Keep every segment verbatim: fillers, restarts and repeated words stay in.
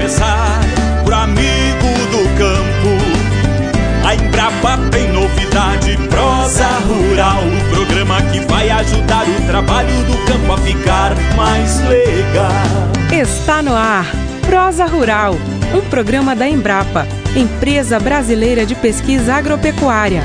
começar pro amigo do campo. A Embrapa tem novidade, Prosa Rural, o programa que vai ajudar o trabalho do campo a ficar mais legal. Está no ar, Prosa Rural, um programa da Embrapa, Empresa Brasileira de Pesquisa Agropecuária.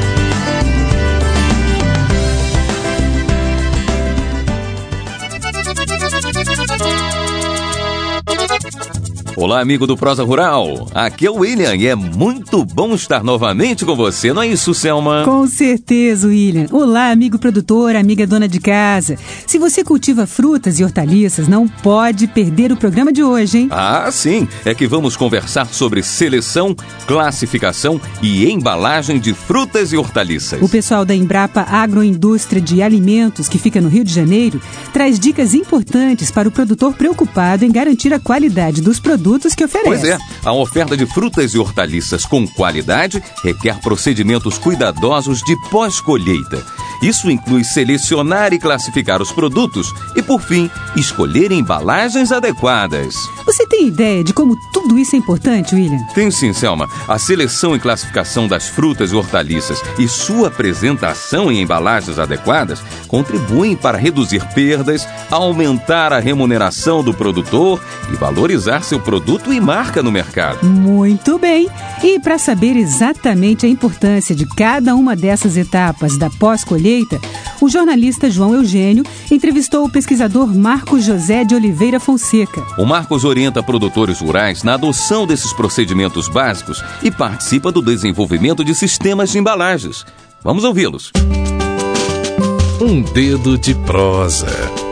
Olá, amigo do Prosa Rural, aqui é o William e é muito bom estar novamente com você, não é isso, Selma? Com certeza, William. Olá, amigo produtor, amiga dona de casa. Se você cultiva frutas e hortaliças, não pode perder o programa de hoje, hein? Ah, sim, é que vamos conversar sobre seleção, classificação e embalagem de frutas e hortaliças. O pessoal da Embrapa Agroindústria de Alimentos, que fica no Rio de Janeiro, traz dicas importantes para o produtor preocupado em garantir a qualidade dos produtos que oferece. Pois é, a oferta de frutas e hortaliças com qualidade requer procedimentos cuidadosos de pós-colheita. Isso inclui selecionar e classificar os produtos e, por fim, escolher embalagens adequadas. Você tem ideia de como tudo isso é importante, William? Tenho sim, Selma. A seleção e classificação das frutas e hortaliças e sua apresentação em embalagens adequadas contribuem para reduzir perdas, aumentar a remuneração do produtor e valorizar seu produto e marca no mercado. Muito bem! E para saber exatamente a importância de cada uma dessas etapas da pós-colheita, o jornalista João Eugênio entrevistou o pesquisador Marcos José de Oliveira Fonseca. O Marcos orienta produtores rurais na adoção desses procedimentos básicos e participa do desenvolvimento de sistemas de embalagens. Vamos ouvi-los. Um dedo de prosa.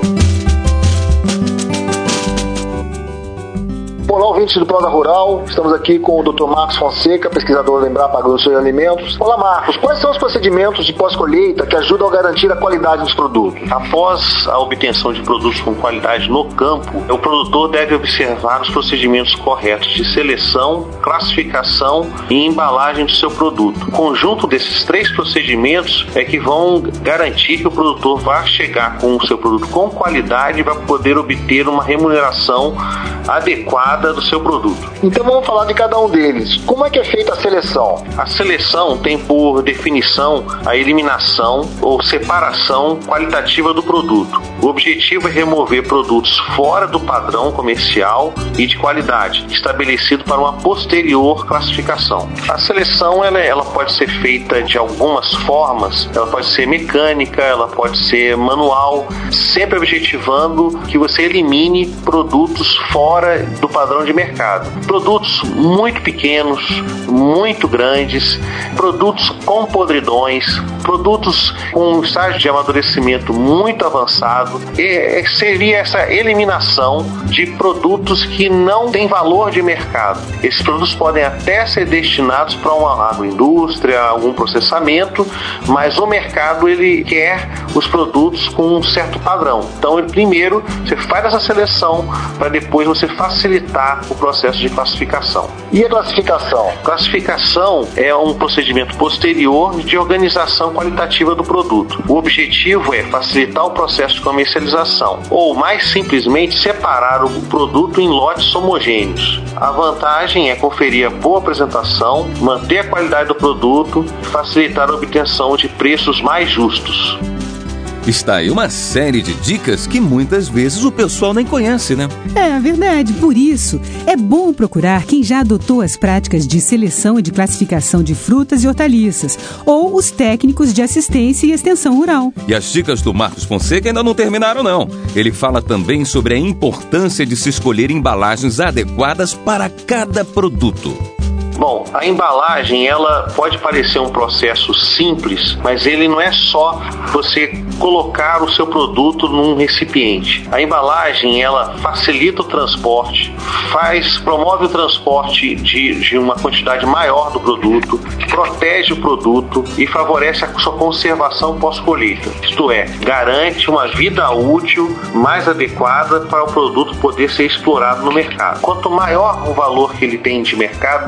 Olá, ouvintes do Prosa Rural, estamos aqui com o doutor Marcos Fonseca, pesquisador da Embrapa Agroindústria de Alimentos. Olá, Marcos, quais são os procedimentos de pós-colheita que ajudam a garantir a qualidade dos produtos? Após a obtenção de produtos com qualidade no campo, o produtor deve observar os procedimentos corretos de seleção, classificação e embalagem do seu produto. O conjunto desses três procedimentos é que vão garantir que o produtor vai chegar com o seu produto com qualidade e vai poder obter uma remuneração adequada do seu produto. Então vamos falar de cada um deles. Como é que é feita a seleção? A seleção tem por definição a eliminação ou separação qualitativa do produto. O objetivo é remover produtos fora do padrão comercial e de qualidade, estabelecido para uma posterior classificação. A seleção ela, ela pode ser feita de algumas formas, ela pode ser mecânica, ela pode ser manual, sempre objetivando que você elimine produtos fora do padrão de mercado. Produtos muito pequenos, muito grandes, produtos com podridões, produtos com um estágio de amadurecimento muito avançado. E seria essa eliminação de produtos que não têm valor de mercado. Esses produtos podem até ser destinados para uma agroindústria, algum processamento, mas o mercado ele quer os produtos com um certo padrão. Então, primeiro, você faz essa seleção para depois você facilitar o processo de classificação. E a classificação? Classificação é um procedimento posterior de organização qualitativa do produto. O objetivo é facilitar o processo de comercialização ou, mais simplesmente, separar o produto em lotes homogêneos. A vantagem é conferir a boa apresentação, manter a qualidade do produto e facilitar a obtenção de preços mais justos. Está aí uma série de dicas que muitas vezes o pessoal nem conhece, né? É verdade, por isso é bom procurar quem já adotou as práticas de seleção e de classificação de frutas e hortaliças ou os técnicos de assistência e extensão rural. E as dicas do Marcos Fonseca ainda não terminaram, não. Ele fala também sobre a importância de se escolher embalagens adequadas para cada produto. Bom, a embalagem, ela pode parecer um processo simples, mas ele não é só você colocar o seu produto num recipiente. A embalagem, ela facilita o transporte, faz, promove o transporte de, de uma quantidade maior do produto, protege o produto e favorece a sua conservação pós-colheita. Isto é, garante uma vida útil mais adequada para o produto poder ser explorado no mercado. Quanto maior o valor que ele tem de mercado, mais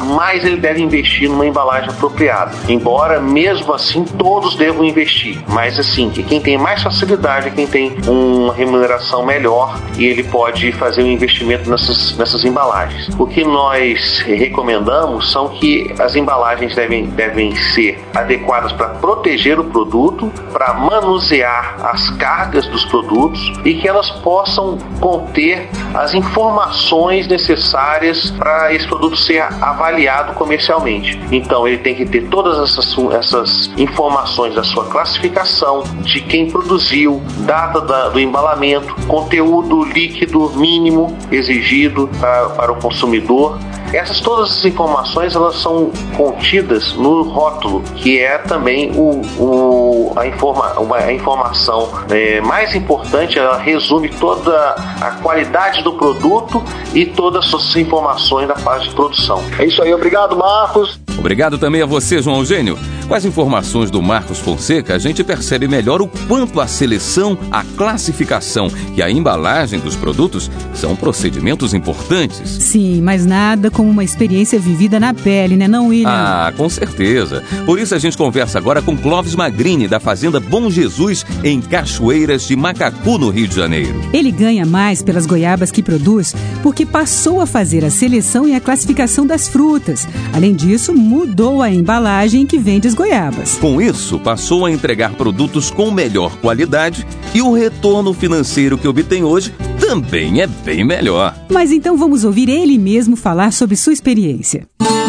mais ele deve investir numa embalagem apropriada. Embora, mesmo assim, todos devam investir. Mas, assim, quem tem mais facilidade é quem tem uma remuneração melhor e ele pode fazer um investimento nessas, nessas embalagens. O que nós recomendamos são que as embalagens devem, devem ser adequadas para proteger o produto, para manusear as cargas dos produtos e que elas possam conter as informações necessárias para esse produto ser avaliado comercialmente. Então ele tem que ter todas essas, essas informações da sua classificação, de quem produziu, data da, do embalamento, conteúdo líquido mínimo exigido pra, para o consumidor. Essas todas as informações elas são contidas no rótulo, que é também o, o, a, informa, uma, a informação é, mais importante. Ela resume toda a qualidade do produto e todas as suas informações da fase de produção. É isso aí, obrigado, Marcos. Obrigado também a você, João Eugênio. Com as informações do Marcos Fonseca, a gente percebe melhor o quanto a seleção, a classificação e a embalagem dos produtos são procedimentos importantes. Sim, mas nada como uma experiência vivida na pele, né não, William? Ah, com certeza. Por isso a gente conversa agora com Clóvis Magrini, da Fazenda Bom Jesus, em Cachoeiras de Macacu, no Rio de Janeiro. Ele ganha mais pelas goiabas que produz porque passou a fazer a seleção e a classificação das frutas. Além disso, mudou a embalagem que vende as goiabas. Com isso, passou a entregar produtos com melhor qualidade e o retorno financeiro que obtém hoje também é bem melhor. Mas então vamos ouvir ele mesmo falar sobre sua experiência.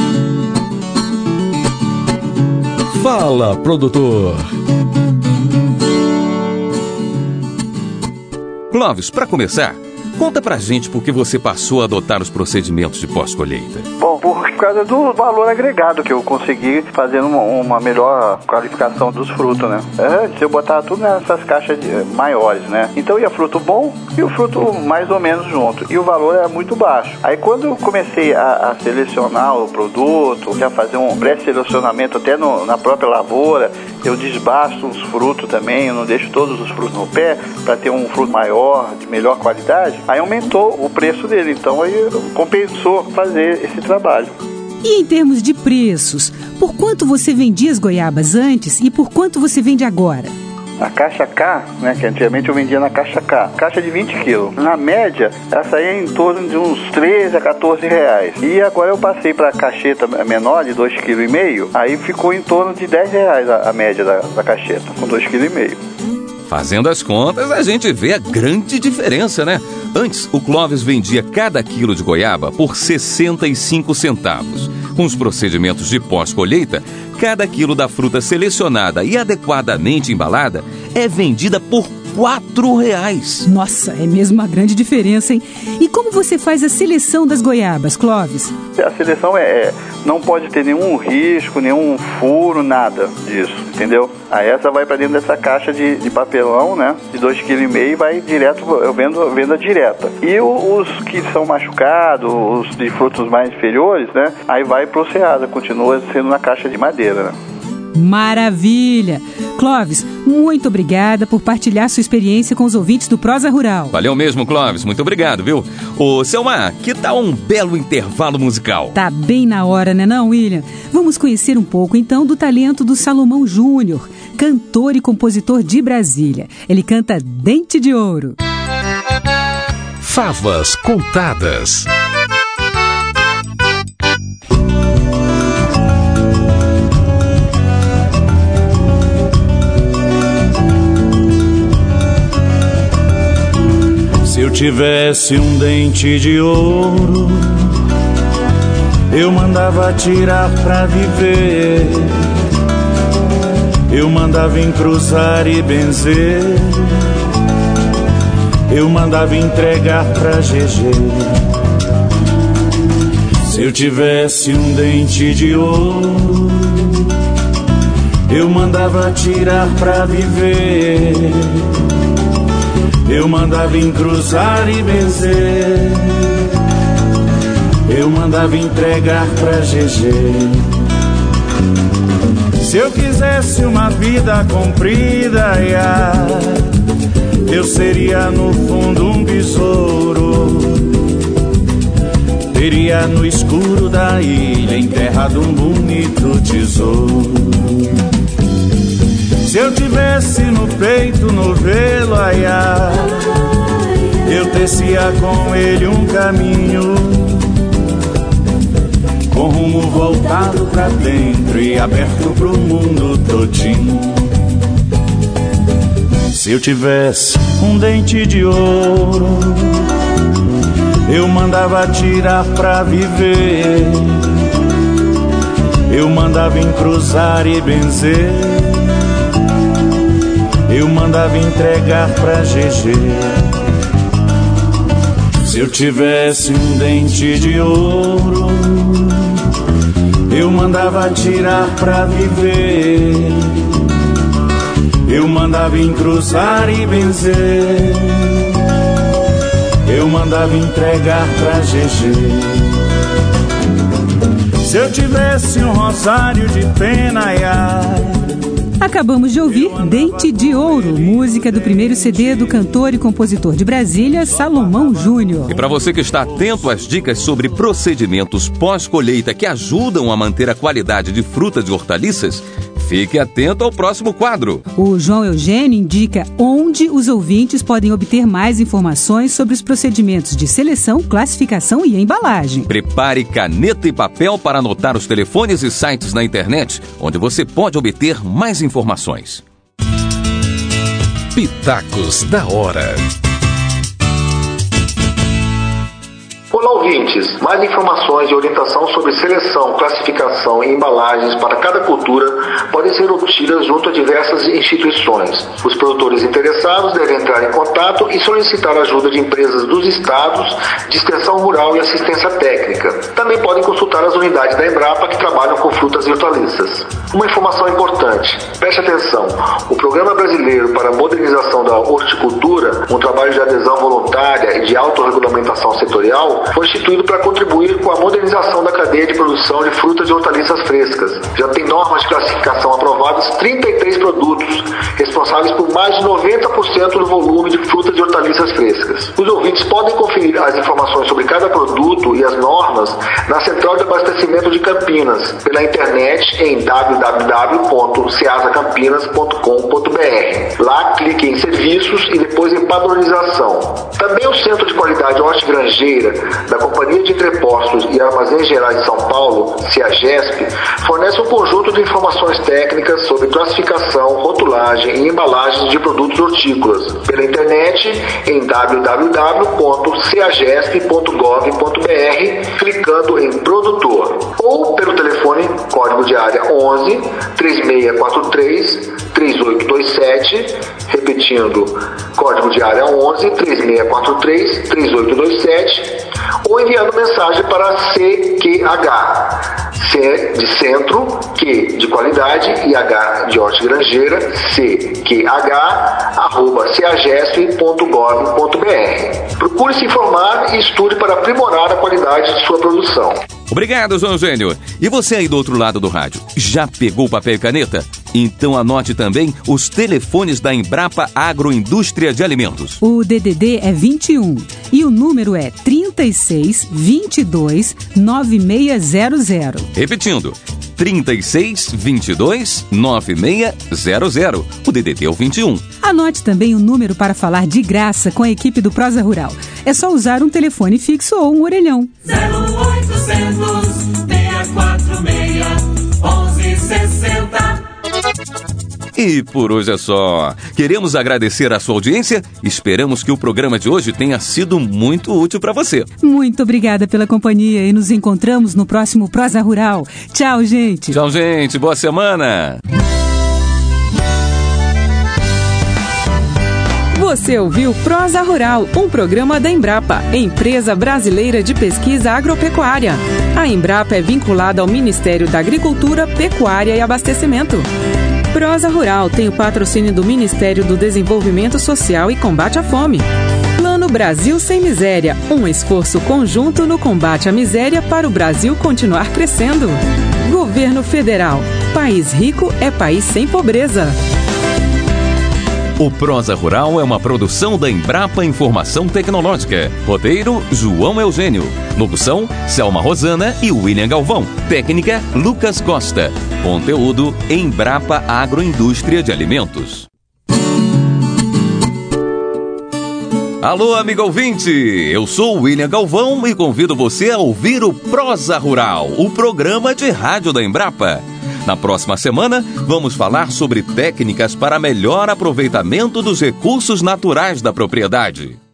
Fala, produtor! Clóvis, para começar, conta pra gente por que você passou a adotar os procedimentos de pós-colheita. Bom, por causa do valor agregado que eu consegui fazendo uma, uma melhor qualificação dos frutos, né? Antes eu botava tudo nessas caixas de, maiores, né? Então ia fruto bom e o fruto mais ou menos junto. E o valor era muito baixo. Aí quando eu comecei a, a selecionar o produto, já fazer um pré-selecionamento até no, na própria lavoura, eu desbasto os frutos também, eu não deixo todos os frutos no pé para ter um fruto maior, de melhor qualidade. Aí aumentou o preço dele, então aí compensou fazer esse trabalho. E em termos de preços, por quanto você vendia as goiabas antes e por quanto você vende agora? A caixa K, né, que antigamente eu vendia na caixa K, caixa de vinte quilos. Na média, ela saía em torno de uns treze a quatorze reais. E agora eu passei para a cacheta menor, de dois vírgula cinco quilos, aí ficou em torno de dez reais a, a média da, da cacheta, com dois vírgula cinco quilos. Fazendo as contas, a gente vê a grande diferença, né? Antes, o Clóvis vendia cada quilo de goiaba por sessenta e cinco centavos. Com os procedimentos de pós-colheita, cada quilo da fruta selecionada e adequadamente embalada é vendida por quatro reais. Nossa, é mesmo uma grande diferença, hein? E como você faz a seleção das goiabas, Clóvis? A seleção é, é não pode ter nenhum risco, nenhum furo, nada disso, entendeu? Aí essa vai para dentro dessa caixa de, de papelão, né? De dois vírgula cinco quilos e vai direto, eu vendo venda direta. E o, os que são machucados, os de frutos mais inferiores, né? Aí vai pro Ceasa, continua sendo na caixa de madeira, né? Maravilha! Clóvis, muito obrigada por partilhar sua experiência com os ouvintes do Prosa Rural. Valeu mesmo, Clóvis. Muito obrigado, viu? Ô, Selma, que tal um belo intervalo musical? Tá bem na hora, né não, William? Vamos conhecer um pouco, então, do talento do Salomão Júnior, cantor e compositor de Brasília. Ele canta Dente de Ouro. Favas contadas. Se eu tivesse um dente de ouro, eu mandava tirar pra viver, eu mandava encruzar e benzer, eu mandava entregar pra G G. Se eu tivesse um dente de ouro, eu mandava tirar pra viver, eu mandava encruzar e benzer, eu mandava entregar pra G G. Se eu quisesse uma vida comprida, yeah, eu seria no fundo um besouro, Teria no escuro da ilha enterrado um bonito tesouro. Se eu tivesse no peito novelo, ai, ai, eu tecia com ele um caminho, com rumo voltado pra dentro e aberto pro mundo todinho. Se eu tivesse um dente de ouro, eu mandava tirar pra viver, eu mandava encruzar e benzer, eu mandava entregar pra G G. Se eu tivesse um dente de ouro, eu mandava tirar pra viver, eu mandava encruzar e benzer, eu mandava entregar pra G G. Se eu tivesse um rosário de pena, ai, ai. Acabamos de ouvir Dente de Ouro, música do primeiro C D do cantor e compositor de Brasília, Salomão Júnior. E para você que está atento às dicas sobre procedimentos pós-colheita que ajudam a manter a qualidade de frutas e hortaliças, fique atento ao próximo quadro. O João Eugênio indica onde os ouvintes podem obter mais informações sobre os procedimentos de seleção, classificação e embalagem. Prepare caneta e papel para anotar os telefones e sites na internet, onde você pode obter mais informações. Pitacos da Hora. Olá, ouvintes! Mais informações e orientação sobre seleção, classificação e embalagens para cada cultura podem ser obtidas junto a diversas instituições. Os produtores interessados devem entrar em contato e solicitar ajuda de empresas dos estados de extensão rural e assistência técnica. Também podem consultar as unidades da Embrapa que trabalham com frutas e hortaliças. Uma informação importante, preste atenção, o Programa Brasileiro para a Modernização da Horticultura, um trabalho de adesão voluntária e de autorregulamentação setorial, foi instituído para contribuir com a modernização da cadeia de produção de frutas e hortaliças frescas. Já tem normas de classificação aprovadas trinta e três produtos, responsáveis por mais de noventa por cento do volume de frutas e hortaliças frescas. Os ouvintes podem conferir as informações sobre cada produto e as normas na Central de Abastecimento de Campinas, pela internet em w w w ponto ceasa campinas ponto com ponto b r. Lá, clique em Serviços e depois em Padronização. Também o Centro de Qualidade Hortigranjeira da Companhia de Entrepostos e Armazéns Gerais de São Paulo, CEAGESP, fornece um conjunto de informações técnicas sobre classificação, rotulagem e embalagens de produtos hortícolas, pela internet em w w w ponto ceagesp ponto gov ponto b r, clicando em Produtor, ou pelo telefone código de área onze, três seis quatro três, três oito dois sete, repetindo, código de área onze, três seis quatro três, três oito dois sete, ou enviando mensagem para C Q H, C de centro, Q de qualidade e H de hortigranjeira, C Q H, arroba ceagesp ponto gov ponto b r. Procure se informar e estude para aprimorar a qualidade de sua produção. Obrigado, João Eugênio. E você aí do outro lado do rádio, já pegou papel e caneta? Então anote também os telefones da Embrapa Agroindústria de Alimentos. O D D D é vinte e um e o número é trinta e seis, vinte e dois, nove seis zero zero. Repetindo, trinta e seis, vinte e dois, nove seis zero zero. O D D D é o vinte e um. Anote também o número para falar de graça com a equipe do Prosa Rural. É só usar um telefone fixo ou um orelhão. zero oitocentos, seis quatro seis, onze sessenta. E por hoje é só. Queremos agradecer a sua audiência. Esperamos que o programa de hoje tenha sido muito útil para você. Muito obrigada pela companhia e nos encontramos no próximo Prosa Rural. Tchau, gente. Tchau, gente. Boa semana. Você ouviu Prosa Rural, um programa da Embrapa, Empresa Brasileira de Pesquisa Agropecuária. A Embrapa é vinculada ao Ministério da Agricultura, Pecuária e Abastecimento. Prosa Rural tem o patrocínio do Ministério do Desenvolvimento Social e Combate à Fome. Plano Brasil Sem Miséria, um esforço conjunto no combate à miséria para o Brasil continuar crescendo. Governo Federal, país rico é país sem pobreza. O Prosa Rural é uma produção da Embrapa Informação Tecnológica. Roteiro, João Eugênio. Locução, Selma Rosana e William Galvão. Técnica, Lucas Costa. Conteúdo, Embrapa Agroindústria de Alimentos. Alô, amigo ouvinte! Eu sou o William Galvão e convido você a ouvir o Prosa Rural, o programa de rádio da Embrapa. Na próxima semana, vamos falar sobre técnicas para melhor aproveitamento dos recursos naturais da propriedade.